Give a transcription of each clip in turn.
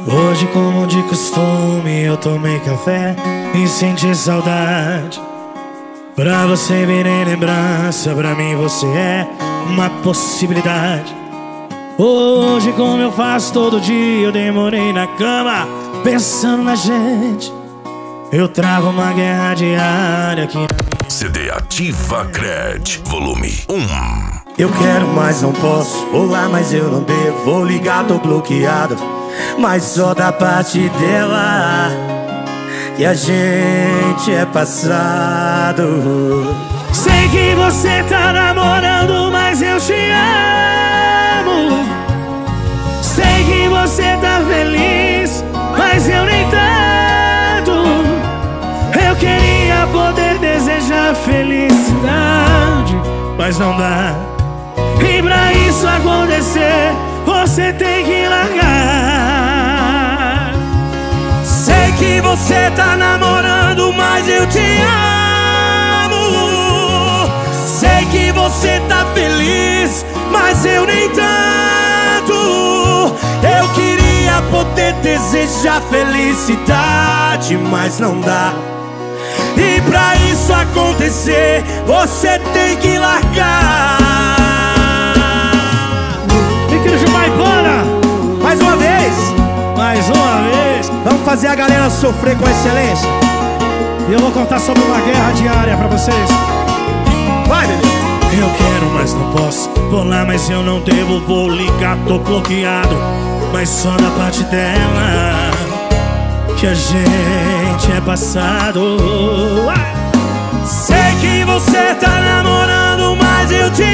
Hoje, como de costume, eu tomei café e senti saudade. Pra você vir em lembrança, pra mim você é uma possibilidade. Hoje, como eu faço todo dia, eu demorei na cama pensando na gente. Eu travo uma guerra diária aqui. CD Ativa Cred, volume 1. Eu quero, mas não posso. Olá, mas eu não devo. Vou ligar, tô bloqueado, mas só da parte dela que a gente é passado. Sei que você tá namorando, mas eu te amo. Sei que você tá feliz, mas eu nem tanto. Eu queria poder desejar felicidade, mas não dá. E pra isso acontecer, você tem que largar. Sei que você tá namorando, mas eu te amo. Sei que você tá feliz, mas eu nem tanto. Eu queria poder desejar felicidade, mas não dá. E pra isso acontecer, você tem que largar. Mais uma vez, Mais uma vez. vamos fazer a galera sofrer com excelência. E eu vou contar sobre uma guerra diária pra vocês. Vai, bebê. Eu quero, mas não posso. Vou lá, mas eu não devo. Vou ligar, tô bloqueado, mas só da parte dela que a gente é passado. Sei que você tá namorando, mas eu te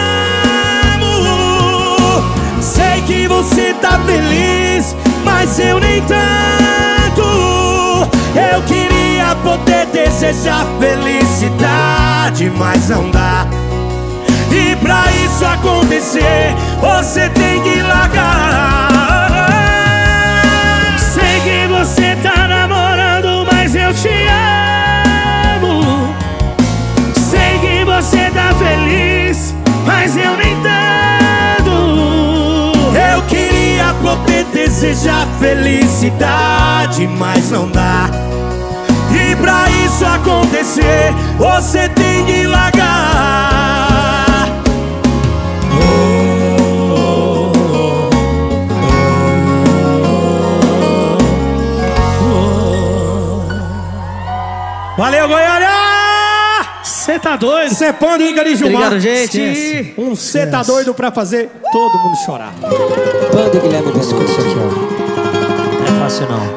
amo. Sei que você tá feliz, mas eu nem tanto. Eu queria poder desejar felicidade, mas não dá. E pra isso acontecer, você tem que largar. Sei que você tá namorando, mas eu te amo. Sei que você tá feliz, mas eu nem tanto. Eu queria poder desejar felicidade, mas não dá. E pra isso acontecer, você tem que largar. Valeu, Goiânia! Cê tá doido? Cepando Inca de Gilmar. Obrigado, gente. Esquece. Um cê tá doido pra fazer todo mundo chorar. Banda Guilherme Biscoito, isso aqui, ó. Não é fácil, não.